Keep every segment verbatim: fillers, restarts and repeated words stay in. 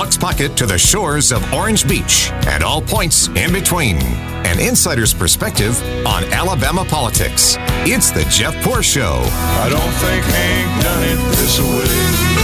Buck's Pocket to the shores of Orange Beach and all points in between. An insider's perspective on Alabama politics. It's the Jeff Poor Show. I don't think Hank done it this way.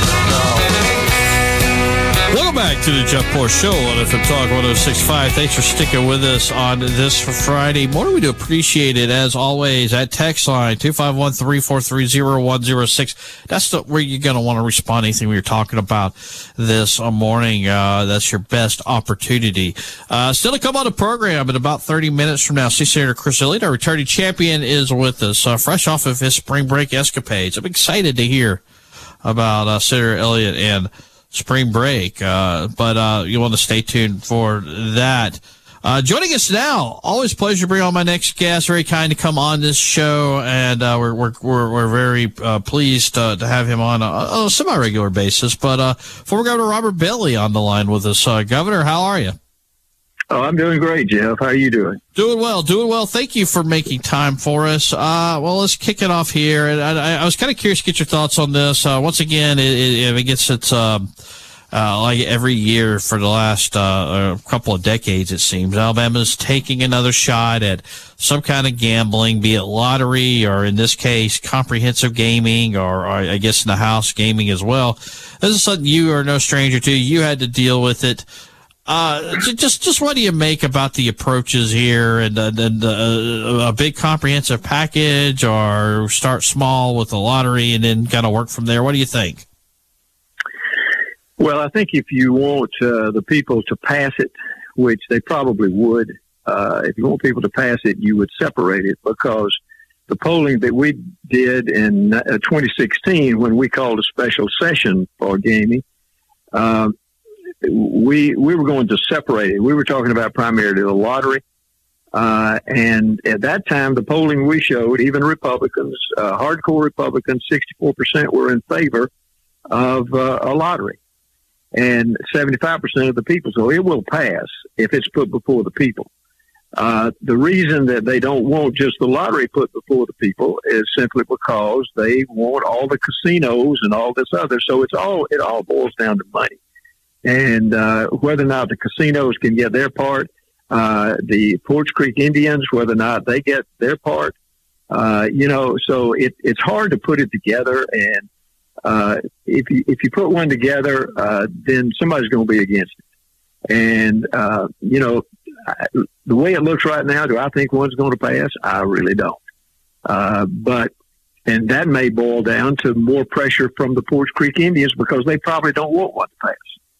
Welcome back to the Jeff Poor Show on F M Talk one oh six point five. Thanks for sticking with us on this Friday morning. We do appreciate it, as always, at text line two five one, three four three, zero one zero six. That's the, where you're going to want to respond to anything we were talking about this morning. Uh, that's your best opportunity. Uh, still to come on the program in about thirty minutes from now. State Senator Chris Elliott, our returning champion, is with us, uh, fresh off of his spring break escapades. I'm excited to hear about uh, Senator Elliott and spring break, uh, but uh, you want to stay tuned for that. Uh, joining us now, always a pleasure to bring on my next guest. Very kind to come on this show, and uh, we're we're we're, we're very uh, pleased uh, to have him on a, on a semi-regular basis. But uh, former Governor Robert Bailey on the line with us. Uh, Governor, how are you? Oh, I'm doing great, Jeff. How are you doing? Doing well, doing well. Thank you for making time for us. Uh, well, let's kick it off here. And I, I was kind of curious to get your thoughts on this. Uh, once again, it, it, it gets its, um, uh, like every year for the last, uh, couple of decades, it seems, Alabama's taking another shot at some kind of gambling, be it lottery or in this case, comprehensive gaming, or, or I guess in the house gaming as well. This is something you are no stranger to. You had to deal with it. Uh, just, just what do you make about the approaches here, and, uh, and uh, a big comprehensive package, or start small with the lottery and then kind of work from there? What do you think? Well, I think if you want uh, the people to pass it, which they probably would, uh, if you want people to pass it, you would separate it, because the polling that we did in uh, twenty sixteen, when we called a special session for gaming, uh, we we were going to separate it. We were talking about primarily the lottery. Uh, and at that time, the polling we showed, even Republicans, uh, hardcore Republicans, sixty-four percent were in favor of uh, a lottery. And seventy-five percent of the people. So it will pass if it's put before the people. Uh, the reason that they don't want just the lottery put before the people is simply because they want all the casinos and all this other. So it's all, it all boils down to money. And uh, whether or not the casinos can get their part, uh, the Poarch Creek Indians, whether or not they get their part, uh, you know, so it, it's hard to put it together. And uh, if you if you put one together, uh, then somebody's going to be against it. And, uh, you know, I, the way it looks right now, do I think one's going to pass? I really don't. Uh, but and that may boil down to more pressure from the Poarch Creek Indians, because they probably don't want one to pass.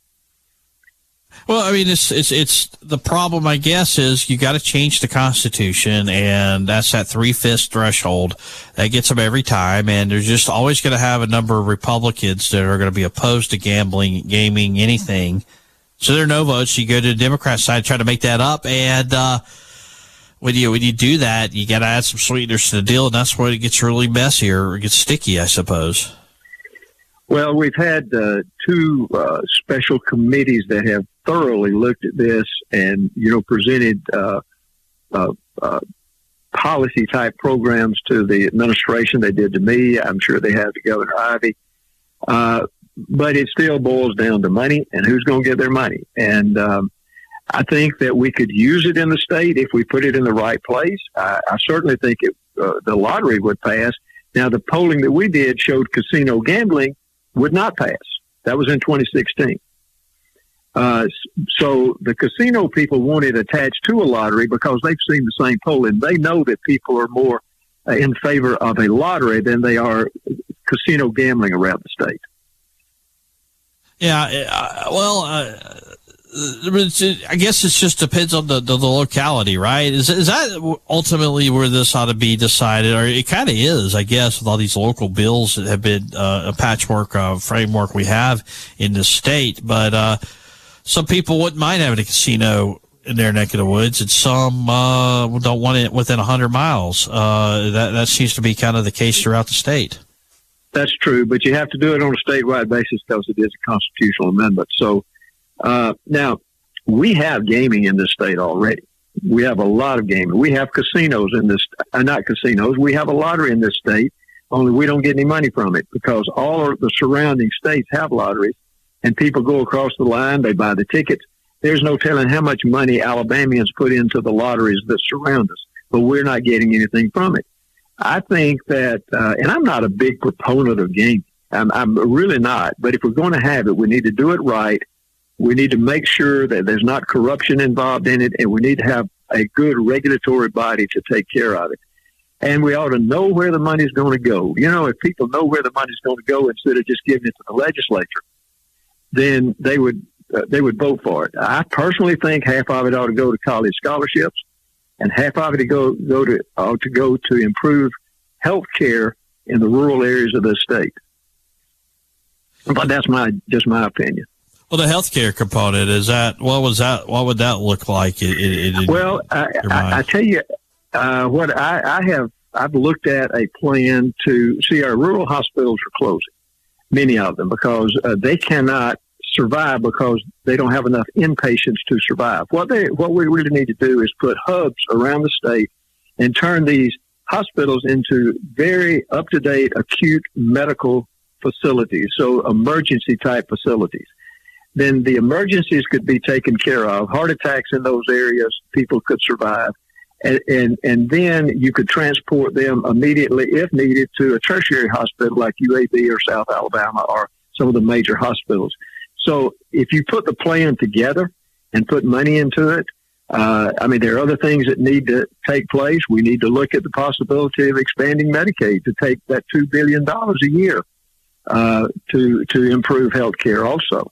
Well, I mean, it's it's it's the problem, I guess, is you got to change the Constitution, and that's that three-fifths threshold. That gets them every time, and there's just always going to have a number of Republicans that are going to be opposed to gambling, gaming, anything. So there are no votes. You go to the Democrat side, try to make that up, and uh, when you when you do that, you got to add some sweeteners to the deal, and that's where it gets really messy, or it gets sticky, I suppose. Well, we've had uh, two uh, special committees that have thoroughly looked at this and, you know, presented uh, uh, uh, policy-type programs to the administration. They did to me. I'm sure they have to Governor Ivey. Uh, but it still boils down to money and who's going to get their money. And um, I think that we could use it in the state if we put it in the right place. I, I certainly think it, uh, the lottery would pass. Now, the polling that we did showed casino gambling would not pass. That was in twenty sixteen. Uh, so the casino people want it attached to a lottery because they've seen the same polling. They know that people are more uh, in favor of a lottery than they are casino gambling around the state. Yeah, uh, well, uh, I guess it just depends on the, the, the locality, right? Is is that ultimately where this ought to be decided? Or it kind of is, I guess, with all these local bills that have been uh, a patchwork uh, framework we have in the state. But uh, some people wouldn't mind having a casino in their neck of the woods, and some uh, don't want it within one hundred miles. Uh, that, that seems to be kind of the case throughout the state. That's true, but you have to do it on a statewide basis because it is a constitutional amendment. So uh, now we have gaming in this state already. We have a lot of gaming. We have casinos in this, uh, not casinos. We have a lottery in this state, only we don't get any money from it because all of the surrounding states have lotteries, and people go across the line, they buy the tickets. There's no telling how much money Alabamians put into the lotteries that surround us, but we're not getting anything from it. I think that, uh, and I'm not a big proponent of gaming. I'm, I'm really not. But if we're going to have it, we need to do it right. We need to make sure that there's not corruption involved in it, and we need to have a good regulatory body to take care of it. And we ought to know where the money's going to go. You know, if people know where the money's going to go instead of just giving it to the legislature, then they would uh, they would vote for it. I personally think half of it ought to go to college scholarships, and half of it to go go to ought to go to improve health care in the rural areas of the state. But that's my just my opinion. Well, the healthcare component is that what was that? What would that look like? It, it, it, well, I, I, I tell you, uh, what I, I have I've looked at a plan to see our rural hospitals are closing, many of them, because uh, they cannot survive because they don't have enough inpatients to survive. What they what we really need to do is put hubs around the state and turn these hospitals into very up to date acute medical facilities, so emergency type facilities. Then the emergencies could be taken care of. Heart attacks in those areas, people could survive. And, and, and then you could transport them immediately, if needed, to a tertiary hospital like U A B or South Alabama or some of the major hospitals. So if you put the plan together and put money into it, uh, I mean, there are other things that need to take place. We need to look at the possibility of expanding Medicaid to take that two billion dollars a year uh, to, to improve health care also.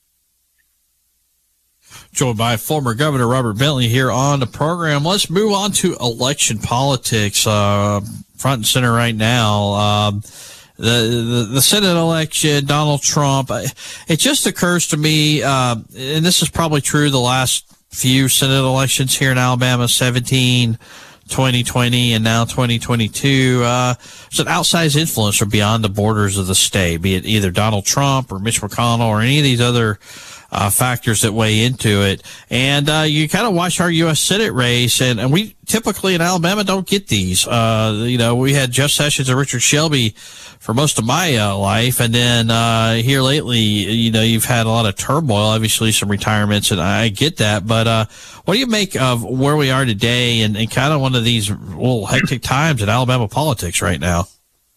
Joined by former Governor Robert Bentley here on the program. Let's move on to election politics, uh, front and center right now. Um, the, the the Senate election, Donald Trump. It just occurs to me, uh, and this is probably true the last few Senate elections here in Alabama, seventeen, twenty twenty, and now twenty twenty-two. Uh, there's an outsized influence from beyond the borders of the state, be it either Donald Trump or Mitch McConnell or any of these other Uh, factors that weigh into it. And uh, you kind of watch our U S Senate race, and, and we typically in Alabama don't get these. Uh, you know, we had Jeff Sessions and Richard Shelby for most of my uh, life, and then uh, here lately, you know, you've had a lot of turmoil, obviously some retirements, and I get that. But uh, what do you make of where we are today and, and kind of one of these little hectic times in Alabama politics right now?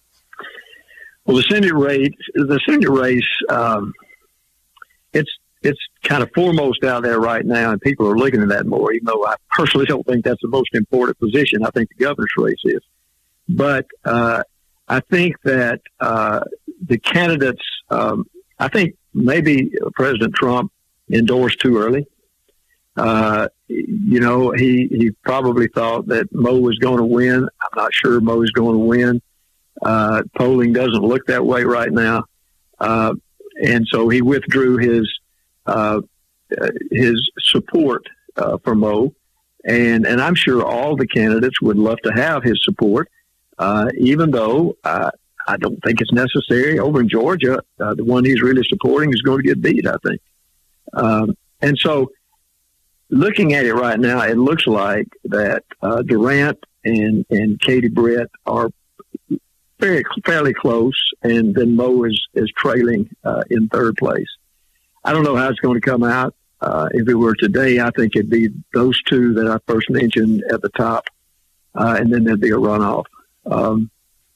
Well, the Senate race, the Senate race, um, it's It's kind of foremost out there right now, and people are looking at that more, even though I personally don't think that's the most important position. I think the governor's race is. But uh, I think that uh, the candidates, um, I think maybe President Trump endorsed too early. Uh, you know, he, he probably thought that Mo was going to win. I'm not sure Mo is going to win. Uh, polling doesn't look that way right now. Uh, and so he withdrew his Uh, his support uh, for Mo, and and I'm sure all the candidates would love to have his support, uh, even though uh, I don't think it's necessary. Over in Georgia, uh, the one he's really supporting is going to get beat, I think. Um, and so looking at it right now, it looks like that uh, Durant and, and Katie Britt are very fairly close, and then Mo is, is trailing uh, in third place. I don't know how it's going to come out. Uh, if it were today, I think it'd be those two that I first mentioned at the top, uh, and then there'd be a runoff. Um,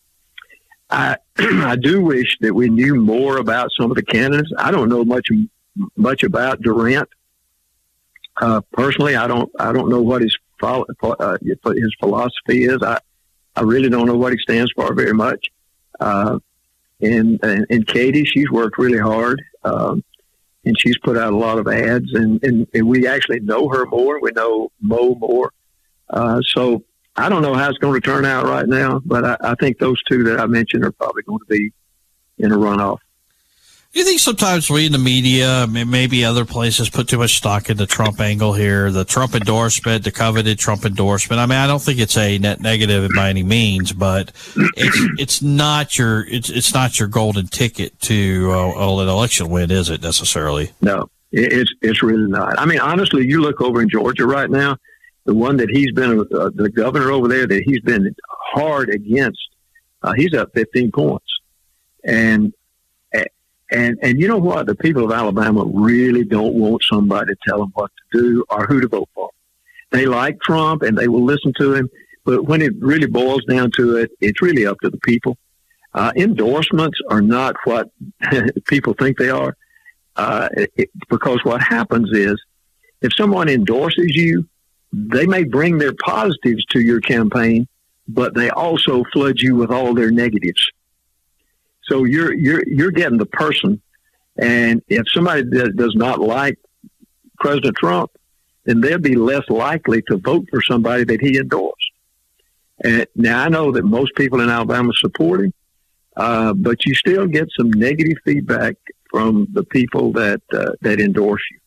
I I do wish that we knew more about some of the candidates. I don't know much much about Durant. Uh, personally, I don't I don't know what his uh, his philosophy is. I I really don't know what he stands for very much. Uh, and, and and Katie, she's worked really hard. Um, And she's put out a lot of ads, and, and, and we actually know her more. We know Mo more. Uh, so I don't know how it's going to turn out right now, but I, I think those two that I mentioned are probably going to be in a runoff. Do you think sometimes we in the media, maybe other places, put too much stock in the Trump angle here, the Trump endorsement, the coveted Trump endorsement? I mean, I don't think it's a net negative by any means, but it's it's not your it's it's not your golden ticket to uh, an election win, is it necessarily? No, it's it's really not. I mean, honestly, you look over in Georgia right now, the one that he's been uh, the governor over there that he's been hard against, uh, he's up fifteen points, and. And and you know what? The people of Alabama really don't want somebody to tell them what to do or who to vote for. They like Trump and they will listen to him, but when it really boils down to it, it's really up to the people. Uh, endorsements are not what people think they are, uh, it, because what happens is if someone endorses you, they may bring their positives to your campaign, but they also flood you with all their negatives. So you're you're you're getting the person, and if somebody does not like President Trump, then they'll be less likely to vote for somebody that he endorsed. And now I know that most people in Alabama support him, uh, but you still get some negative feedback from the people that uh, that endorse you.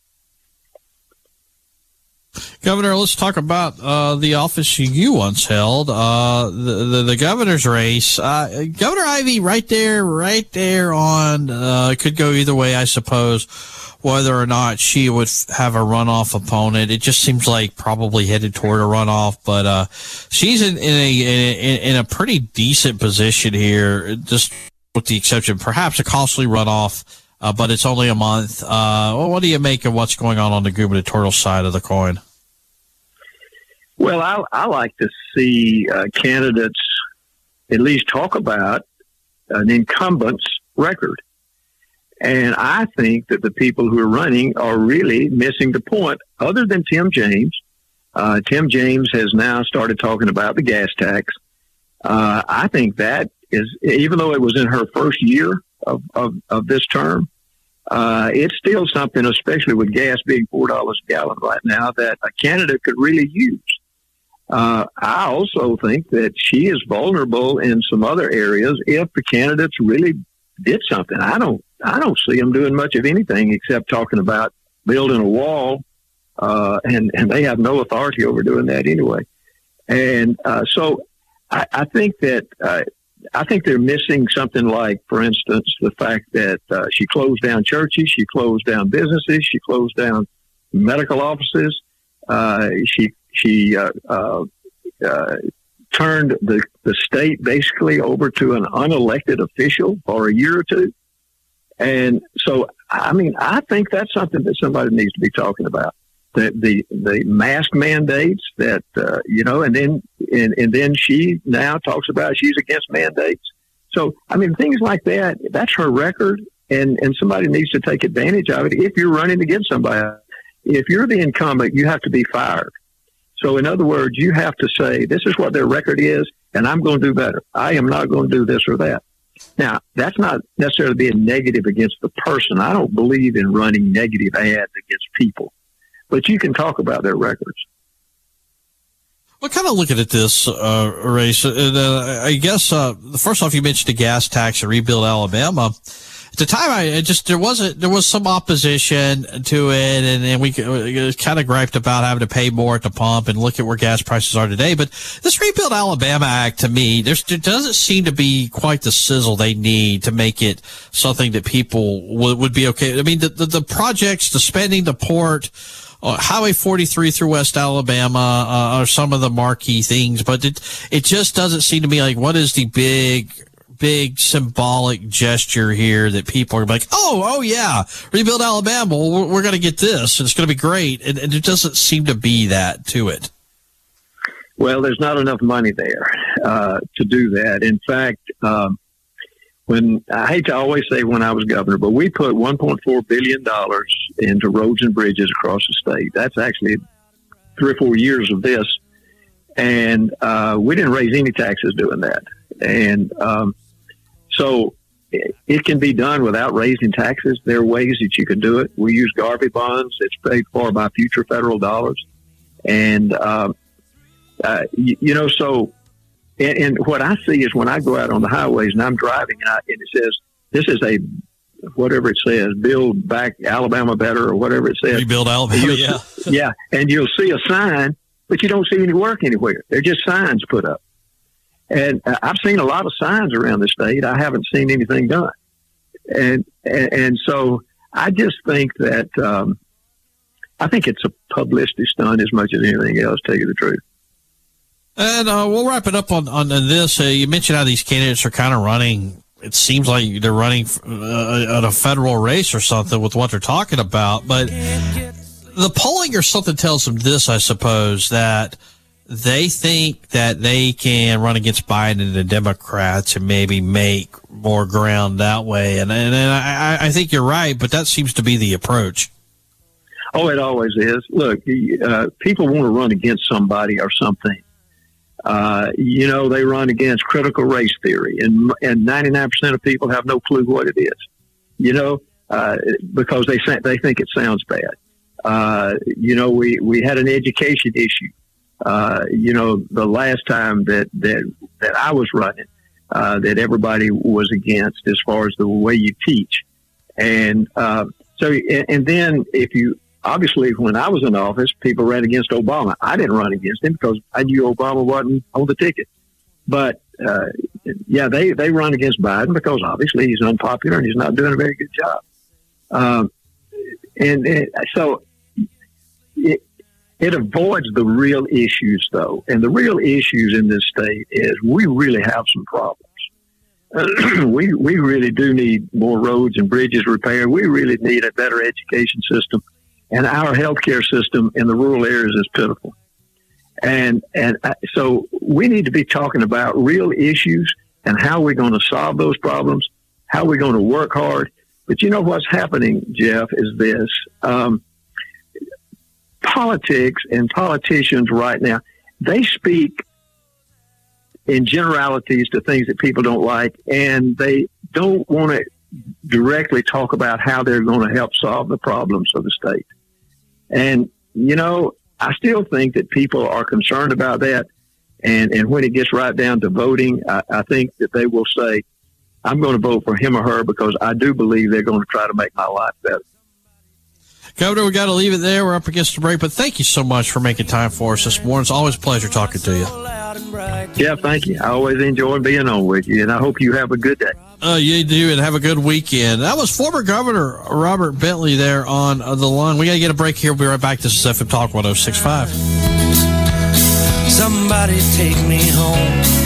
Governor, let's talk about uh, the office you once held, uh, the, the the governor's race. Uh, Governor Ivey, right there, right there on, uh, could go either way, I suppose, whether or not she would f- have a runoff opponent. It just seems like probably headed toward a runoff, but uh, she's in, in, a, in, in a pretty decent position here, just with the exception, perhaps a costly runoff, uh, but it's only a month. Uh, what do you make of what's going on on the gubernatorial side of the coin? Well, I, I like to see uh, candidates at least talk about an incumbent's record. And I think that the people who are running are really missing the point, other than Tim James. Uh, Tim James has now started talking about the gas tax. Uh, I think that is, even though it was in her first year of, of, of this term, uh, it's still something, especially with gas being four dollars a gallon right now, that a candidate could really use. Uh, I also think that she is vulnerable in some other areas if the candidates really did something. I don't, I don't see them doing much of anything except talking about building a wall, uh, and, and they have no authority over doing that anyway. And uh, so I, I think that uh, I think they're missing something like, for instance, the fact that uh, she closed down churches, she closed down businesses, she closed down medical offices, uh, she She uh, uh, uh, turned the, the state basically over to an unelected official for a year or two. And so, I mean, I think that's something that somebody needs to be talking about. The the, the mask mandates that, uh, you know, and then and, and then she now talks about she's against mandates. So, I mean, things like that, that's her record, and, and somebody needs to take advantage of it if you're running against somebody. If you're the incumbent, you have to be fired. So in other words, you have to say, this is what their record is, and I'm going to do better. I am not going to do this or that. Now, that's not necessarily being negative against the person. I don't believe in running negative ads against people, but you can talk about their records. Well, kind of looking at this uh, race, uh, I guess, uh, first off, you mentioned the gas tax and Rebuild Alabama. At the time, I just there wasn't there was some opposition to it, and, and we kind of griped about having to pay more at the pump and look at where gas prices are today. But this Rebuild Alabama Act, to me, there's, there doesn't seem to be quite the sizzle they need to make it something that people would, would be okay. I mean, the, the, the projects, the spending, the port, uh, Highway forty-three through West Alabama uh, are some of the marquee things, but it it just doesn't seem to me like what is the big. big symbolic gesture here that people are like, oh, oh yeah, Rebuild Alabama. Well, we're, we're going to get this. It's going to be great. And, and it doesn't seem to be that to it. Well, there's not enough money there uh, to do that. In fact, um, when I hate to always say when I was governor, but we put one point four billion dollars into roads and bridges across the state. That's actually three or four years of this. And uh, we didn't raise any taxes doing that. And um, so it, it can be done without raising taxes. There are ways that you can do it. We use Garvey bonds. It's paid for by future federal dollars. And, uh, uh, you, you know, so, and, and what I see is when I go out on the highways and I'm driving and, I, and it says, this is a, whatever it says, Build Back Alabama Better or whatever it says. Rebuild Alabama, yeah. Yeah, and you'll see a sign, but you don't see any work anywhere. They're just signs put up. And uh, I've seen a lot of signs around the state. I haven't seen anything done. And, and, and so I just think that, um, I think it's a publicity stunt as much as anything else, to tell you the truth. And uh, we'll wrap it up on, on this. Uh, you mentioned how these candidates are kind of running it seems like they're running uh, at a federal race or something with what they're talking about. But the polling or something tells them this, I suppose, that they think that they can run against Biden and the Democrats and maybe make more ground that way. And, and, and I, I think you're right, but that seems to be the approach. Oh, it always is. Look, uh, people want to run against somebody or something. Uh, you know, they run against critical race theory, and and ninety-nine percent of people have no clue what it is, you know, uh, because they they think it sounds bad. Uh, you know, we, we had an education issue, uh, you know, the last time that, that, that I was running, uh, that everybody was against as far as the way you teach. And uh, so, and, and then if you, obviously, when I was in office, people ran against Obama. I didn't run against him because I knew Obama wasn't on the ticket. But, uh, yeah, they, they run against Biden because obviously he's unpopular and he's not doing a very good job. Um, and, and so it, it avoids the real issues, though. And the real issues in this state is we really have some problems. we we really do need more roads and bridges repaired. We really need a better education system. And our healthcare system in the rural areas is pitiful. And and so we need to be talking about real issues and how we're going to solve those problems, how we're going to work hard. But you know what's happening, Jeff, is this. Um, politics and politicians right now, they speak in generalities to things that people don't like, and they don't want to directly talk about how they're going to help solve the problems of the state. And, you know, I still think that people are concerned about that. And, and when it gets right down to voting, I, I think that they will say, I'm going to vote for him or her because I do believe they're going to try to make my life better. Governor, we got to leave it there. We're up against the break, but thank you so much for making time for us this morning. It's always a pleasure talking to you. Yeah, thank you. I always enjoy being on with you, and I hope you have a good day. Uh, you do, and have a good weekend. That was former Governor Robert Bentley there on uh, the line. We got to get a break here. We'll be right back. This is F M Talk one oh six point five. Somebody take me home.